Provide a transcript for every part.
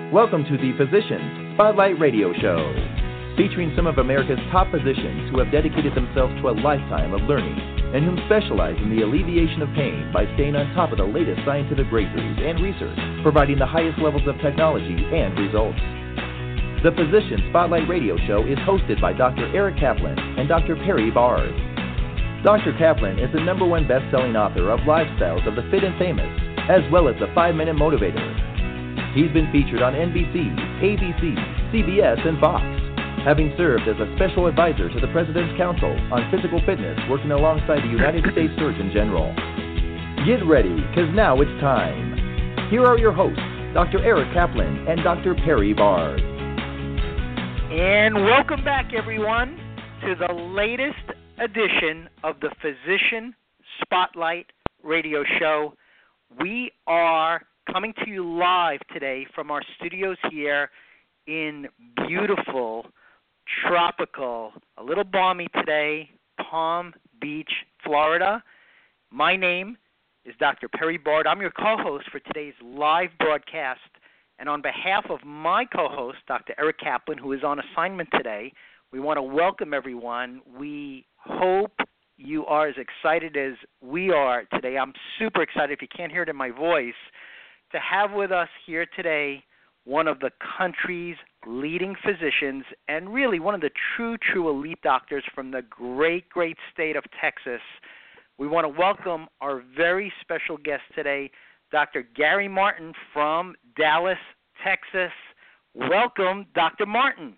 Welcome to the Physicians Spotlight Radio Show, featuring some of America's top physicians who have dedicated themselves to a lifetime of learning and whom specialize in the alleviation of pain by staying on top of the latest scientific breakthroughs and research, providing the highest levels of technology and results. The Physicians Spotlight Radio Show is hosted by Dr. Eric Kaplan and Dr. Perry Bard. Dr. Kaplan is the #1 best-selling author of Lifestyles of the Fit and Famous, as well as the 5-Minute Motivator. He's been featured on NBC, ABC, CBS, and Fox, having served as a special advisor to the President's Council on Physical Fitness, working alongside the United States Surgeon General. Get ready, because now it's time. Here are your hosts, Dr. Eric Kaplan and Dr. Perry Bard. And welcome back, everyone, to the latest edition of the Physician Spotlight Radio Show. We are coming to you live today from our studios here in beautiful, tropical, a little balmy today, Palm Beach, Florida. My name is Dr. Perry Bard. I'm your co-host for today's live broadcast. And on behalf of my co-host, Dr. Eric Kaplan, who is on assignment today, we want to welcome everyone. We hope you are as excited as we are today. I'm super excited, if you can't hear it in my voice, to have with us here today one of the country's leading physicians and really one of the true elite doctors from the great state of Texas. We want to welcome our very special guest today, Dr. Gary Martin from Dallas, Texas. Welcome, Dr. Martin.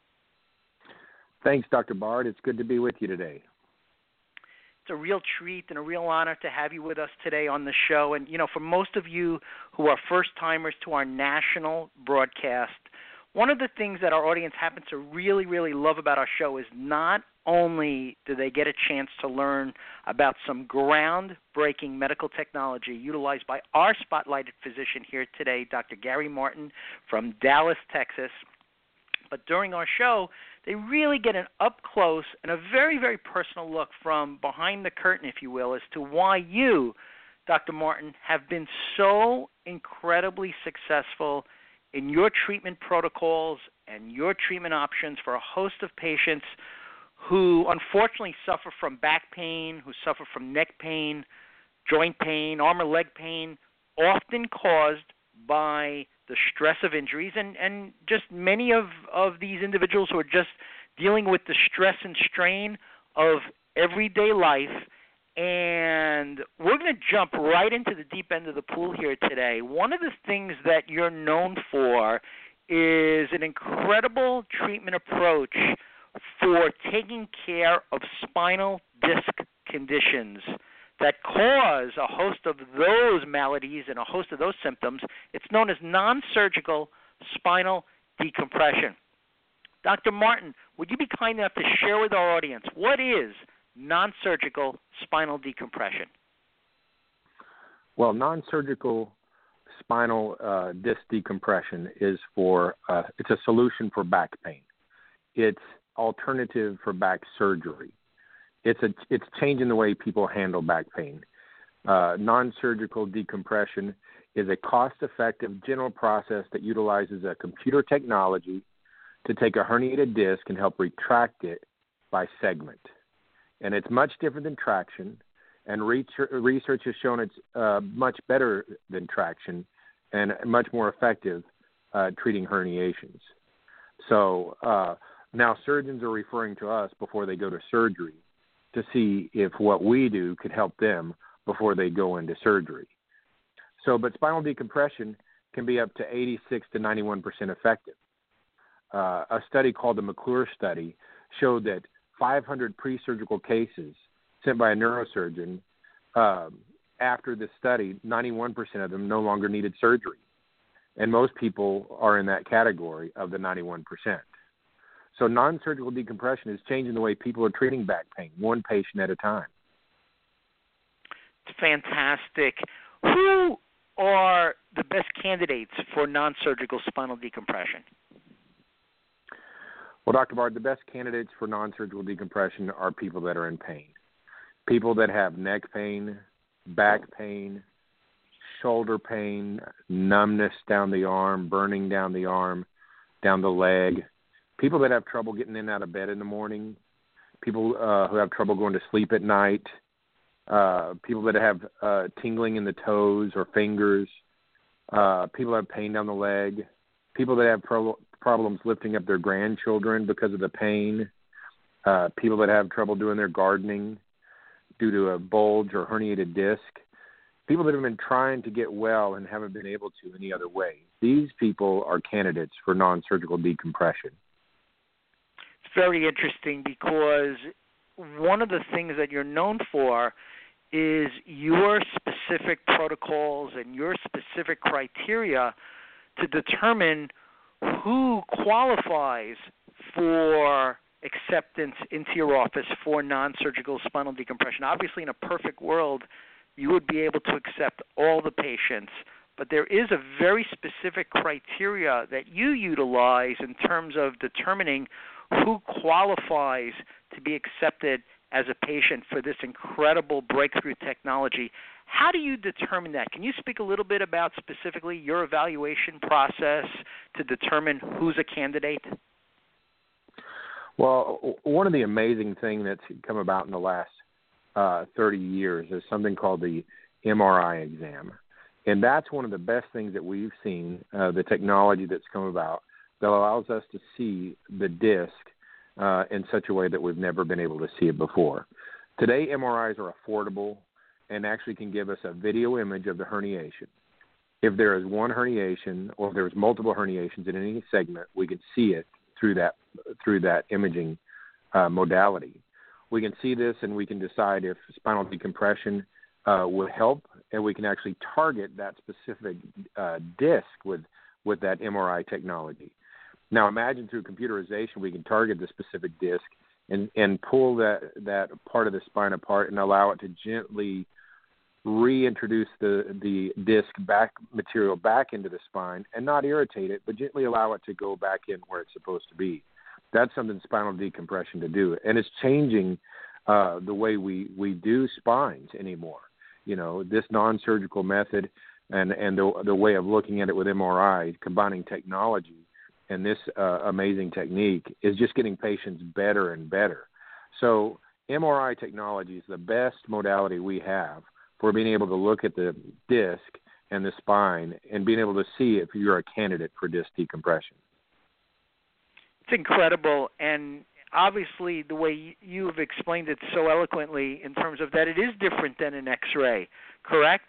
Thanks, Dr. Bard. It's good to be with you today. It's a real treat and a real honor to have you with us today on the show. And, for most of you who are first-timers to our national broadcast, one of the things that our audience happens to really love about our show is not only do they get a chance to learn about some groundbreaking medical technology utilized by our spotlighted physician here today, Dr. Gary Martin from Dallas, Texas, but during our show, they really get an up-close and a very personal look from behind the curtain, if you will, as to why you, Dr. Martin, have been so incredibly successful in your treatment protocols and your treatment options for a host of patients who unfortunately suffer from back pain, who suffer from neck pain, joint pain, arm or leg pain, often caused by the stress of injuries, and just many of these individuals who are just dealing with the stress and strain of everyday life. And we're going to jump right into the deep end of the pool here today. One of the things that you're known for is an incredible treatment approach for taking care of spinal disc conditions that cause a host of those maladies and a host of those symptoms. It's known as non-surgical spinal decompression. Dr. Martin, would you be kind enough to share with our audience what is non-surgical spinal decompression? Well, non-surgical spinal disc decompression is it's a solution for back pain. It's alternative for back surgery. It's changing the way people handle back pain. Non-surgical decompression is a cost-effective general process that utilizes a computer technology to take a herniated disc and help retract it by segment. And it's much different than traction, and research has shown it's much better than traction and much more effective treating herniations. So now surgeons are referring to us before they go to surgery to see if what we do could help them before they go into surgery. But spinal decompression can be up to 86 to 91% effective. A study called the McClure study showed that 500 pre-surgical cases sent by a neurosurgeon, after the study, 91% of them no longer needed surgery. And most people are in that category of the 91%. So non-surgical decompression is changing the way people are treating back pain, one patient at a time. It's fantastic. Who are the best candidates for non-surgical spinal decompression? Well, Dr. Bard, the best candidates for non-surgical decompression are people that are in pain. People that have neck pain, back pain, shoulder pain, numbness down the arm, burning down the arm, down the leg, people that have trouble getting in and out of bed in the morning, people who have trouble going to sleep at night, people that have tingling in the toes or fingers, people that have pain down the leg, people that have problems lifting up their grandchildren because of the pain, people that have trouble doing their gardening due to a bulge or herniated disc, people that have been trying to get well and haven't been able to any other way. These people are candidates for non-surgical decompression. It's very interesting because one of the things that you're known for is your specific protocols and your specific criteria to determine who qualifies for acceptance into your office for non-surgical spinal decompression. Obviously, in a perfect world, you would be able to accept all the patients, but there is a very specific criteria that you utilize in terms of determining who qualifies to be accepted as a patient for this incredible breakthrough technology. How do you determine that? Can you speak a little bit about specifically your evaluation process to determine who's a candidate? Well, one of the amazing things that's come about in the last 30 years is something called the MRI exam. And that's one of the best things that we've seen, the technology that's come about that allows us to see the disc in such a way that we've never been able to see it before. Today, MRIs are affordable and actually can give us a video image of the herniation. If there is one herniation or if there's multiple herniations in any segment, we can see it through that imaging modality. We can see this and we can decide if spinal decompression would help, and we can actually target that specific disc with that MRI technology. Now imagine through computerization we can target the specific disc and pull that part of the spine apart and allow it to gently reintroduce the disc material back into the spine and not irritate it, but gently allow it to go back in where it's supposed to be. That's something spinal decompression to do. And it's changing the way we do spines anymore. You know, this non-surgical method and the way of looking at it with MRI, combining technology and this amazing technique is just getting patients better and better. So MRI technology is the best modality we have for being able to look at the disc and the spine and being able to see if you're a candidate for disc decompression. It's incredible, and obviously the way you have explained it so eloquently in terms of that it is different than an X-ray, correct?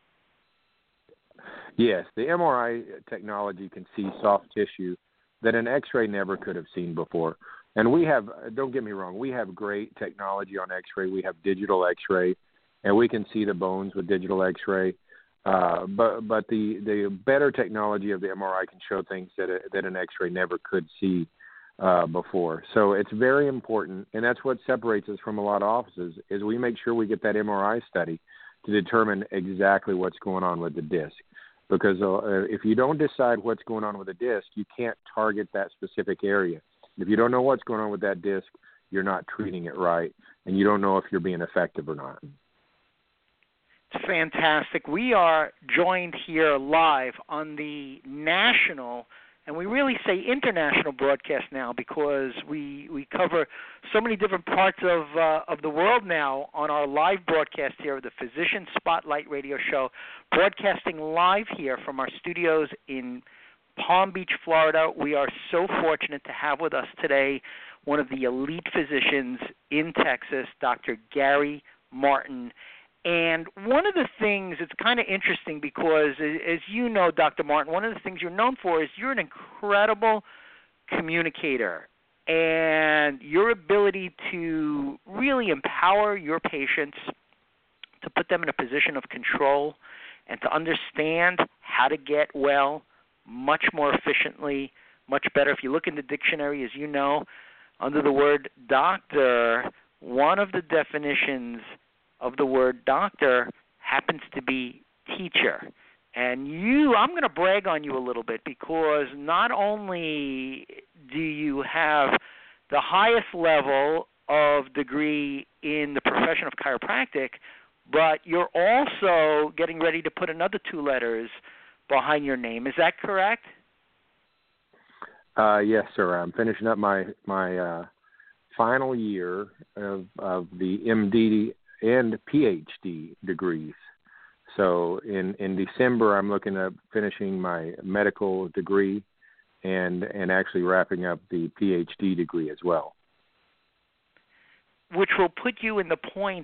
Yes, the MRI technology can see soft tissue that an X-ray never could have seen before. And we have, don't get me wrong, we have great technology on X-ray. We have digital X-ray, and we can see the bones with digital X-ray. But the better technology of the MRI can show things that an X-ray never could see before. So it's very important, and that's what separates us from a lot of offices, is we make sure we get that MRI study to determine exactly what's going on with the disc. Because if you don't decide what's going on with the disc, you can't target that specific area. If you don't know what's going on with that disc, you're not treating it right, and you don't know if you're being effective or not. It's fantastic. We are joined here live on the national, and we really say international broadcast now because we cover so many different parts of the world now on our live broadcast here of the Physician Spotlight Radio Show, broadcasting live here from our studios in Palm Beach, Florida. We are so fortunate to have with us today one of the elite physicians in Texas, Dr. Gary Martin. And one of the things, it's kind of interesting because, as you know, Dr. Martin, one of the things you're known for is you're an incredible communicator. And your ability to really empower your patients, to put them in a position of control, and to understand how to get well much more efficiently, much better. If you look in the dictionary, as you know, under the word doctor, one of the definitions of the word doctor happens to be teacher. And I'm going to brag on you a little bit because not only do you have the highest level of degree in the profession of chiropractic, but you're also getting ready to put another 2 letters behind your name. Is that correct? Yes, sir. I'm finishing up my final year of the MD and PhD degrees. So in December, I'm looking at finishing my medical degree and actually wrapping up the PhD degree as well, which will put you in the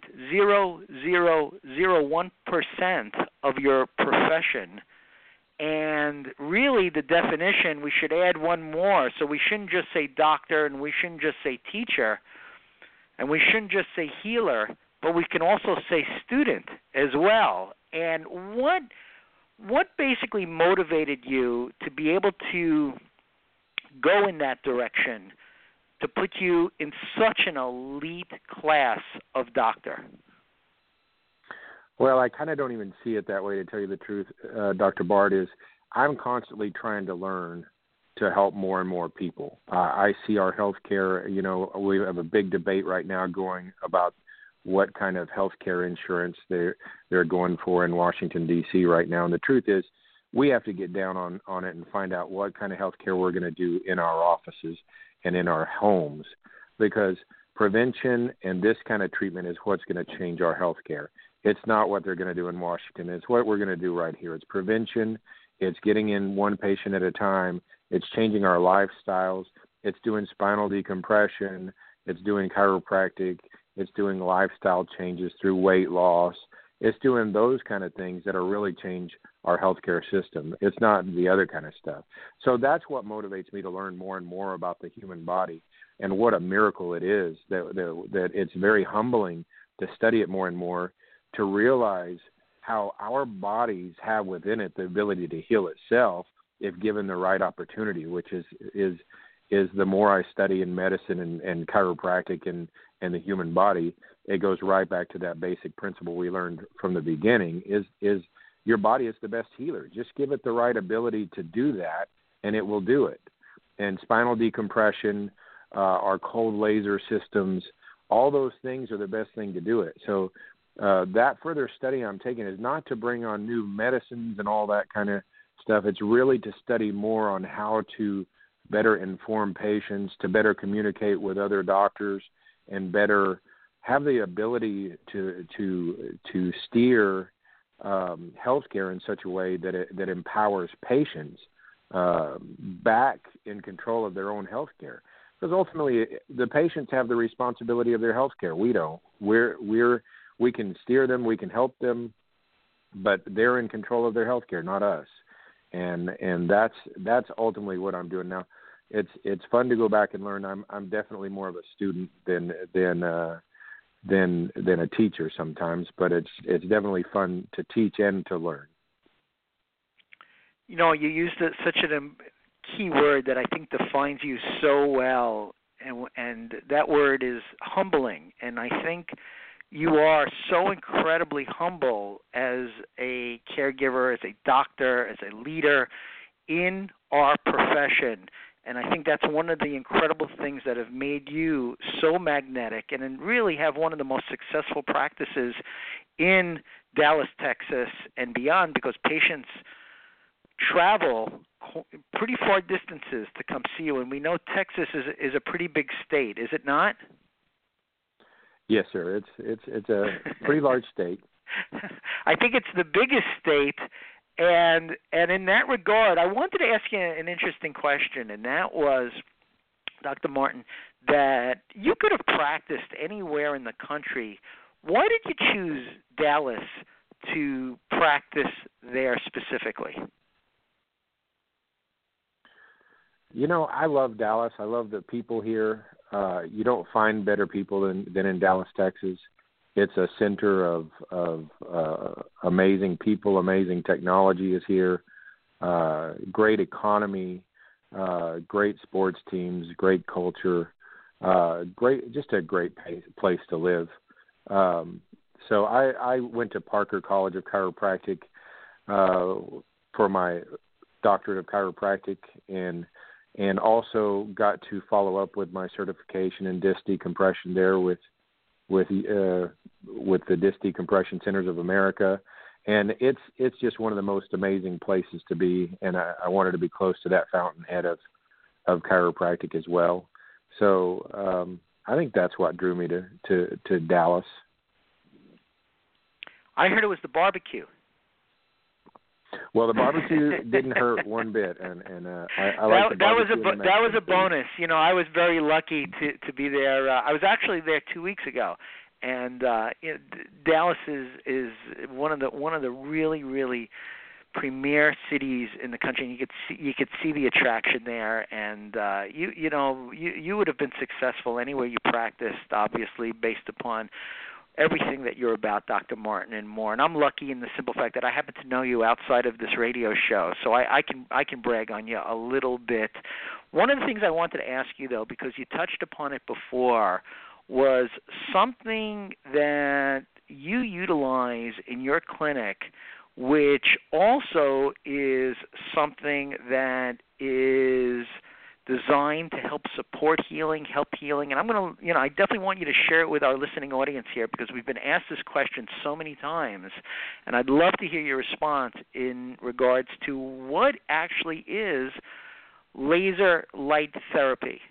0.0001% of your profession. And really the definition, we should add one more. So we shouldn't just say doctor, and we shouldn't just say teacher, and we shouldn't just say healer, but we can also say student as well. And what basically motivated you to be able to go in that direction, to put you in such an elite class of doctor? Well, I kind of don't even see it that way, to tell you the truth, Dr. Bard. Is I'm constantly trying to learn to help more and more people. I see our healthcare, we have a big debate right now going about what kind of healthcare insurance they're going for in Washington, D.C. right now. And the truth is, we have to get down on it and find out what kind of healthcare we're going to do in our offices and in our homes, because prevention and this kind of treatment is what's going to change our healthcare. It's not what they're going to do in Washington. It's what we're going to do right here. It's prevention. It's getting in one patient at a time. It's changing our lifestyles. It's doing spinal decompression. It's doing chiropractic. It's doing lifestyle changes through weight loss. It's doing those kind of things that are really change our healthcare system. It's not the other kind of stuff. So that's what motivates me to learn more and more about the human body, and what a miracle it is that it's very humbling to study it more and more, to realize how our bodies have within it the ability to heal itself if given the right opportunity, which is the more I study in medicine and chiropractic and the human body, it goes right back to that basic principle we learned from the beginning, is your body is the best healer. Just give it the right ability to do that, and it will do it. And spinal decompression, our cold laser systems, all those things are the best thing to do it. So that further study I'm taking is not to bring on new medicines and all that kind of stuff. It's really to study more on how to better inform patients, to better communicate with other doctors, and better have the ability to steer healthcare in such a way that empowers patients back in control of their own healthcare. Because ultimately, the patients have the responsibility of their healthcare. We don't. We can steer them, we can help them, but they're in control of their healthcare, not us. And that's ultimately what I'm doing now. It's fun to go back and learn. I'm definitely more of a student than a teacher sometimes, but it's definitely fun to teach and to learn. You used such a key word that I think defines you so well, and that word is humbling. And I think you are so incredibly humble as a caregiver, as a doctor, as a leader in our profession. And I think that's one of the incredible things that have made you so magnetic and really have one of the most successful practices in Dallas, Texas, and beyond, because patients travel pretty far distances to come see you. And we know Texas is a pretty big state, is it not? Yes, sir. It's a pretty large state. I think it's the biggest state, and in that regard, I wanted to ask you an interesting question, and that was, Dr. Martin, that you could have practiced anywhere in the country. Why did you choose Dallas to practice there specifically? I love Dallas. I love the people here. You don't find better people than in Dallas, Texas. It's a center of amazing people, amazing technology is here, great economy, great sports teams, great culture, just a great place to live. So I went to Parker College of Chiropractic for my doctorate of chiropractic, and also got to follow up with my certification in disc decompression there with with the Disc Decompression Centers of America, and it's just one of the most amazing places to be. And I wanted to be close to that fountainhead of chiropractic as well. So I think that's what drew me to Dallas. I heard it was the barbecue. Well, the barbecue didn't hurt one bit, and I like the barbecue. That was a bonus. You know, I was very lucky to be there. I was actually there 2 weeks ago, and Dallas is one of the really premier cities in the country. And you could see the attraction there, and you would have been successful anywhere you practiced, obviously based upon everything that you're about, Dr. Martin, and more. And I'm lucky in the simple fact that I happen to know you outside of this radio show, so I can brag on you a little bit. One of the things I wanted to ask you, though, because you touched upon it before, was something that you utilize in your clinic, which also is something that is designed to help support healing, help healing. And I'm going to, I definitely want you to share it with our listening audience here, because we've been asked this question so many times, and I'd love to hear your response in regards to what actually is laser light therapy.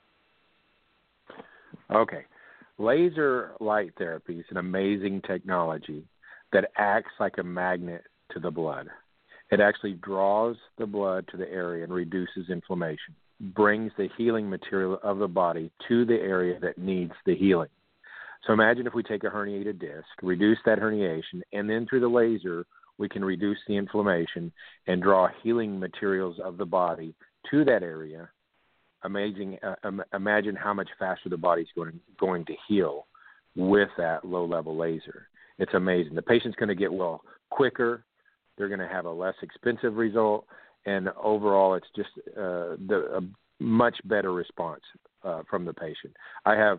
Okay. Laser light therapy is an amazing technology that acts like a magnet to the blood. It actually draws the blood to the area and reduces inflammation, brings the healing material of the body to the area that needs the healing. So imagine if we take a herniated disc, reduce that herniation, and then through the laser, we can reduce the inflammation and draw healing materials of the body to that area. Amazing. Imagine how much faster the body's going to heal with that low-level laser. It's amazing. The patient's going to get well quicker. They're going to have a less expensive result. And overall, it's just a much better response from the patient. I have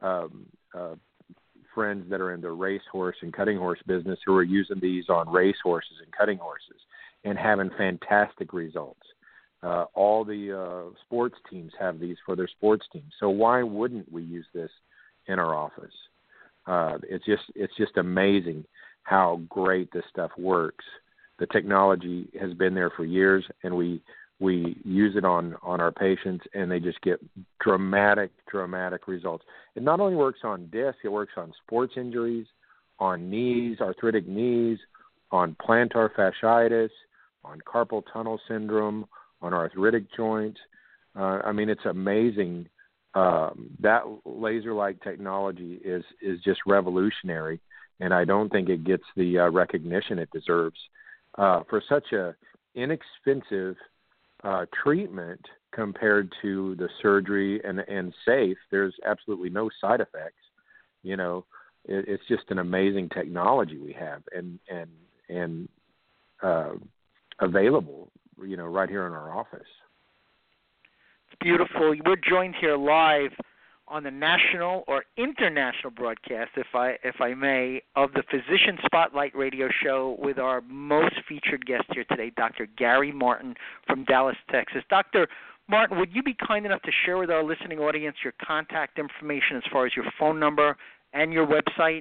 friends that are in the racehorse and cutting horse business who are using these on race horses and cutting horses and having fantastic results. All the sports teams have these for their sports teams. So why wouldn't we use this in our office? It's just amazing how great this stuff works. The technology has been there for years, and we use it on our patients, and they just get dramatic results. It not only works on disc, it works on sports injuries, on knees, arthritic knees, on plantar fasciitis, on carpal tunnel syndrome, on arthritic joints. It's amazing. That laser-like technology is just revolutionary, and I don't think it gets the recognition it deserves. For such a inexpensive treatment compared to the surgery and safe, there's absolutely no side effects. It's just an amazing technology we have and available, right here in our office. It's beautiful. We're joined here live on the national or international broadcast, if I may, of the Physician Spotlight radio show with our most featured guest here today, Dr. Gary Martin from Dallas, Texas. Dr. Martin, would you be kind enough to share with our listening audience your contact information as far as your phone number and your website?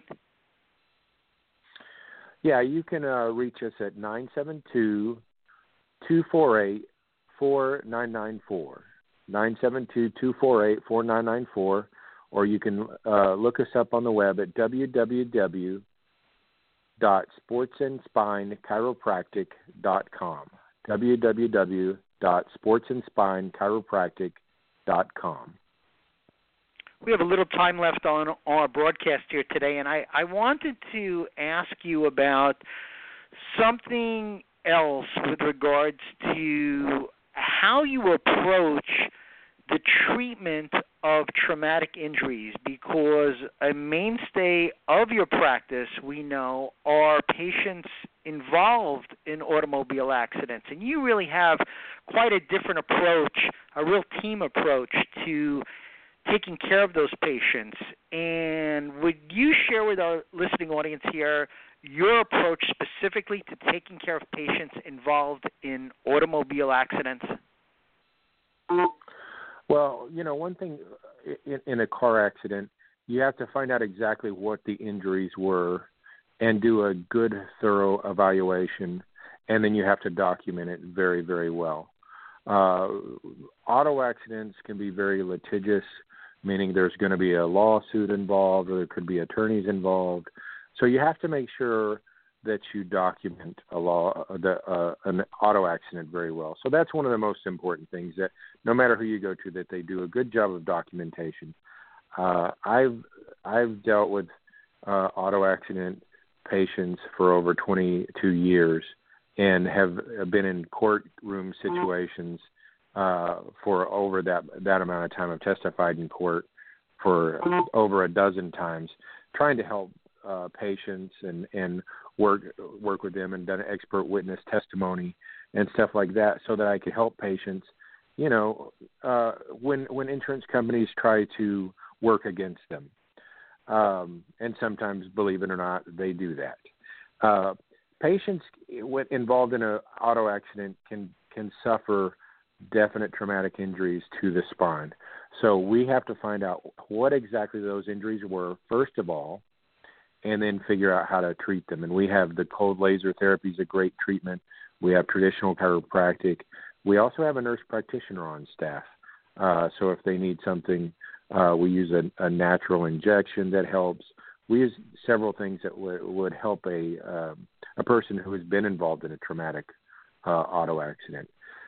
Yeah, you can reach us at 972-248-4994. 972-248-4994, or you can look us up on the web at www.sportsandspinechiropractic.com. www.sportsandspinechiropractic.com. We have a little time left on our broadcast here today, and I wanted to ask you about something else with regards to how you approach the treatment of traumatic injuries, because a mainstay of your practice, we know, are patients involved in automobile accidents. And you really have quite a different approach, a real team approach to taking care of those patients. And would you share with our listening audience here your approach specifically to taking care of patients involved in automobile accidents? Well, one thing in a car accident, you have to find out exactly what the injuries were and do a good, thorough evaluation, and then you have to document it very, very well. Auto accidents can be very litigious, meaning there's going to be a lawsuit involved or there could be attorneys involved. So you have to make sure that you document an auto accident very well. So that's one of the most important things, that no matter who you go to, that they do a good job of documentation. I've dealt with auto accident patients for over 22 years and have been in courtroom situations for over that amount of time. I've testified in court for over a dozen times, trying to help patients and work with them, and done expert witness testimony and stuff like that, so that I could help patients. You know, when insurance companies try to work against them, and sometimes, believe it or not, they do that. Patients involved in an auto accident can suffer definite traumatic injuries to the spine. So we have to find out what exactly those injuries were, first of all, and then figure out how to treat them. And we have the cold laser therapy is a great treatment. We have traditional chiropractic. We also have a nurse practitioner on staff. So if they need something, we use a natural injection that helps. We use several things that would help a person who has been involved in a traumatic auto accident.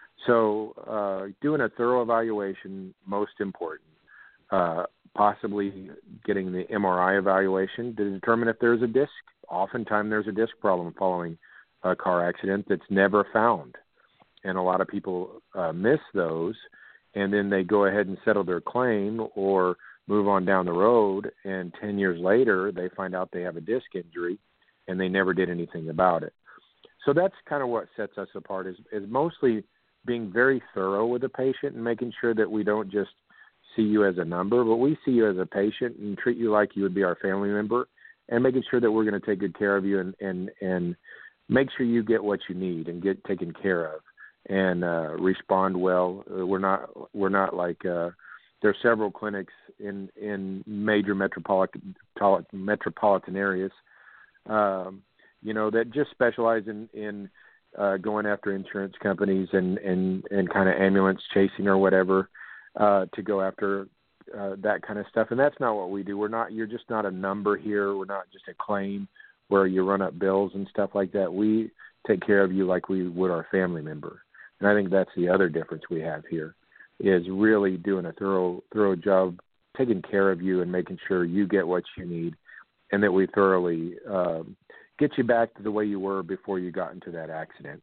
So doing a thorough evaluation, most important. Possibly getting the MRI evaluation to determine if there's a disc. Oftentimes there's a disc problem following a car accident that's never found. And a lot of people miss those, and then they go ahead and settle their claim or move on down the road, and 10 years later they find out they have a disc injury and they never did anything about it. So that's kind of what sets us apart, is mostly being very thorough with the patient and making sure that we don't just see you as a number, but we see you as a patient and treat you like you would be our family member, and making sure that we're going to take good care of you and make sure you get what you need and get taken care of and respond well. We're not like there's several clinics in major metropolitan areas, that just specialize in going after insurance companies and kind of ambulance chasing or whatever. To go after that kind of stuff. And that's not what we do. You're just not a number here. We're not just a claim where you run up bills and stuff like that. We take care of you like we would our family member. And I think that's the other difference we have here, is really doing a thorough job, taking care of you and making sure you get what you need, and that we thoroughly get you back to the way you were before you got into that accident.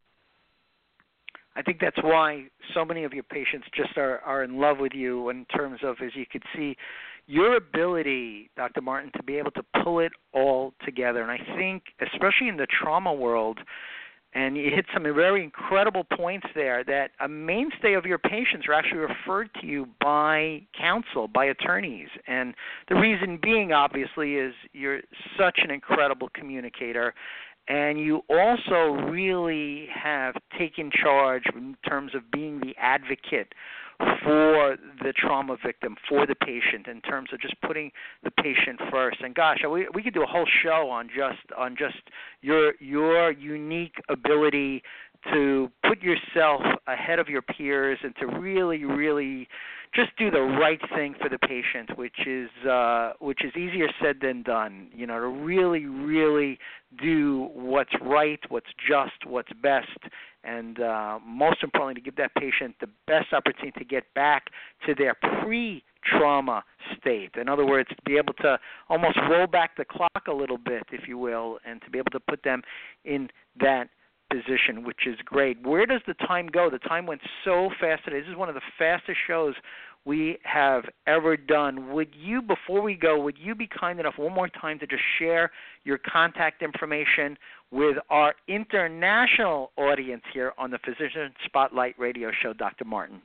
I think that's why so many of your patients just are in love with you, in terms of, as you could see, your ability, Dr. Martin, to be able to pull it all together. And I think, especially in the trauma world, and you hit some very incredible points there, that a mainstay of your patients are actually referred to you by counsel, by attorneys. And the reason being, obviously, is you're such an incredible communicator. And you also really have taken charge in terms of being the advocate for the trauma victim, for the patient, in terms of just putting the patient first. And gosh, we could do a whole show on just your unique ability to put yourself ahead of your peers and to really, really just do the right thing for the patient, which is easier said than done. To really, really do what's right, what's just, what's best, and most importantly, to give that patient the best opportunity to get back to their pre-trauma state. In other words, to be able to almost roll back the clock a little bit, if you will, and to be able to put them in that position, which is great. Where does the time go? The time went so fast today. This is one of the fastest shows we have ever done. Before we go, would you be kind enough one more time to just share your contact information with our international audience here on the Physician Spotlight Radio Show, Dr. Martin?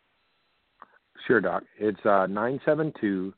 Sure, Doc. It's 972-248-4994,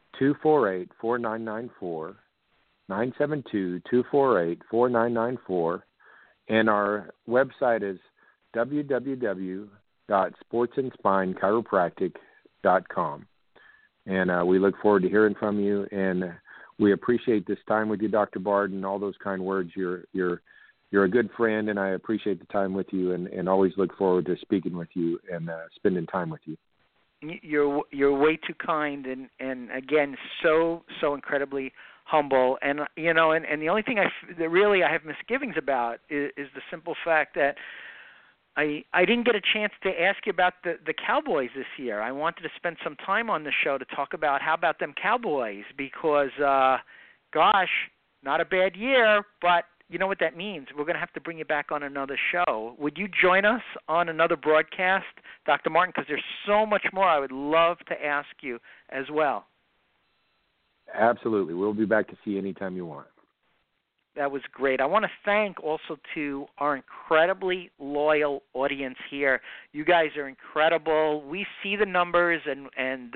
972-248-4994. And our website is www.sportsandspinechiropractic.com. And we look forward to hearing from you. And we appreciate this time with you, Dr. Bard, and all those kind words. You're a good friend, and I appreciate the time with you, and always look forward to speaking with you and spending time with you. You're way too kind, and again, so incredibly humble. And and the only thing that really I have misgivings about is the simple fact that I didn't get a chance to ask you about the Cowboys this year. I wanted to spend some time on the show to talk about how about them Cowboys, because gosh, not a bad year, but you know what that means. We're going to have to bring you back on another show. Would you join us on another broadcast, Dr. Martin? Because there's so much more I would love to ask you as well. Absolutely. We'll be back to see you anytime you want. That was great. I want to thank also to our incredibly loyal audience here. You guys are incredible. We see the numbers, and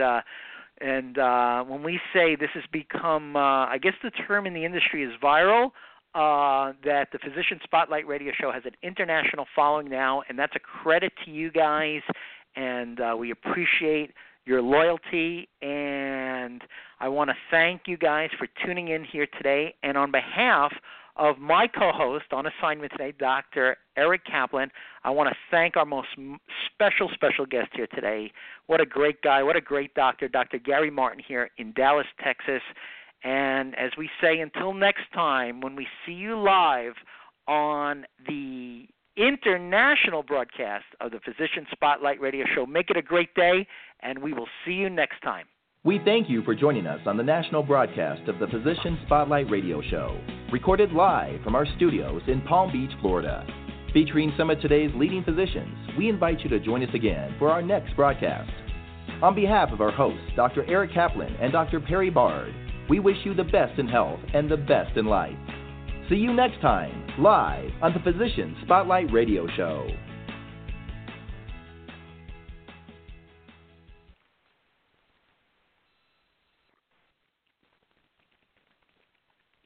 when we say this has become, I guess the term in the industry is viral, that the Physician Spotlight Radio Show has an international following now, and that's a credit to you guys, and we appreciate your loyalty, and I want to thank you guys for tuning in here today. And on behalf of my co-host on assignment today, Dr. Eric Kaplan, I want to thank our most special guest here today. What a great guy, what a great doctor, Dr. Gary Martin here in Dallas, Texas. And as we say, until next time, when we see you live on the international broadcast of the Physician Spotlight Radio Show, make it a great day, and we will see you next time. We thank you for joining us on the national broadcast of the Physician Spotlight Radio Show, recorded live from our studios in Palm Beach, Florida. Featuring some of today's leading physicians, we invite you to join us again for our next broadcast. On behalf of our hosts, Dr. Eric Kaplan and Dr. Perry Bard, we wish you the best in health and the best in life. See you next time, live on the Physician Spotlight Radio Show.